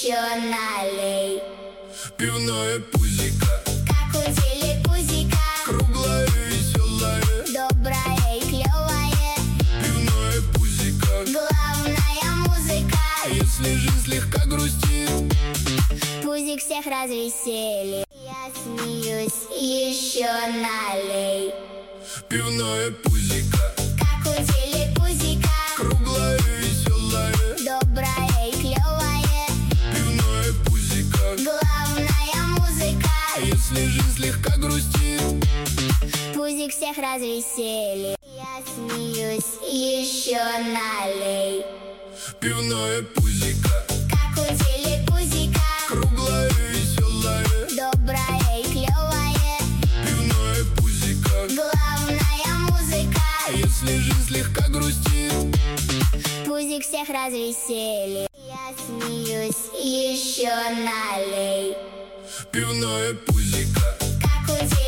еще налей. Пивное пузико, Как у телепузика, круглое и веселое. доброе и клевое. Пивное пузико, Главная музыка, если жизнь слегка грустит, пузик всех развеселит. Я смеюсь, еще налей. пивное пузико, Как у телепузика, круглое и веселое. доброе и клевое. Пивное пузико, Главная музыка, если жизнь слегка грустит, пузик всех развеселит. Я смеюсь, еще налей. пивное пузико, Как у телепузика, круглое и веселое. доброе и клевое. Пивное пузико, Главная музыка, если жизнь слегка грустит, пузик всех развеселит. Я смеюсь, еще налей. пивное пузико, Как у телепузика,